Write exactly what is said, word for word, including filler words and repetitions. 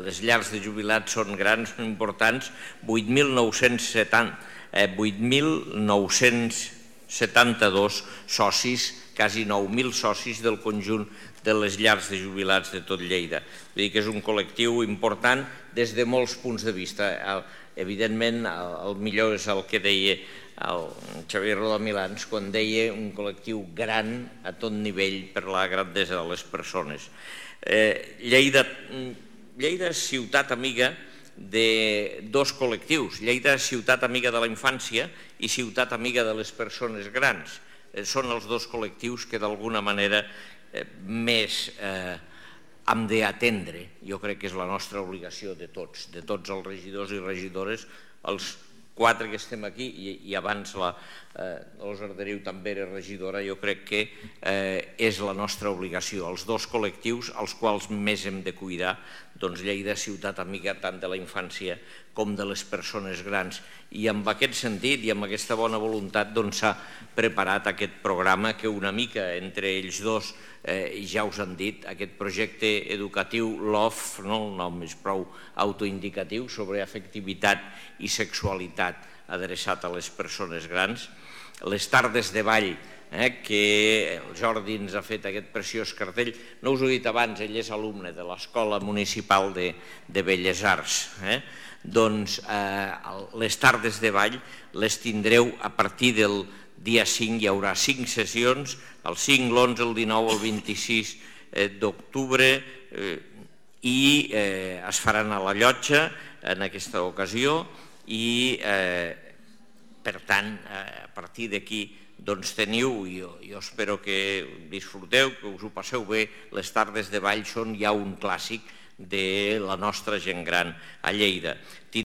les llars de jubilats són grans, són importants, vuit mil nou-cents setanta-dos socis, quasi nou mil socis del conjunt de les llars de jubilats de tot Lleida. Vull dir que és un col·lectiu important des de molts punts de vista. Evidentment, el millor és el que deia el Xavier Rodamilans quan deia un col·lectiu gran a tot nivell per la grandesa de les persones. Lleida és ciutat amiga de dos col·lectius. Lleida és ciutat amiga de la infància i ciutat amiga de les persones grans. Són els dos col·lectius que d'alguna manera més hem d'atendre. Jo crec que és la nostra obligació de tots, de tots els regidors i regidores, els quatre que estem aquí, i abans l'Os Arderiu també era regidora, jo crec que és la nostra obligació. Els dos col·lectius als quals més hem de cuidar, doncs Lleida és ciutat amiga tant de la infància com de les persones grans. I amb aquest sentit i amb aquesta bona voluntat s'ha preparat aquest programa que una mica entre ells dos ja us han dit, aquest projecte educatiu L O F, el nom és prou autoindicatiu, sobre afectivitat i sexualitat adreçat a les persones grans. Les tardes de ball, que el Jordi ens ha fet aquest preciós cartell. No us ho he dit abans, ell és alumne de l'Escola Municipal de Belles Arts. Doncs les tardes de ball les tindreu a partir del dia cinc, hi haurà cinc sessions, el cinc, l'onze, el dinou, el vint-i-sis d'octubre, i es faran a la Llotja en aquesta ocasió i, per tant, a partir d'aquí doncs teniu, i jo espero que disfruteu, que us ho passeu bé. Les tardes de ball són ja un clàssic de la nostra gent gran a Lleida.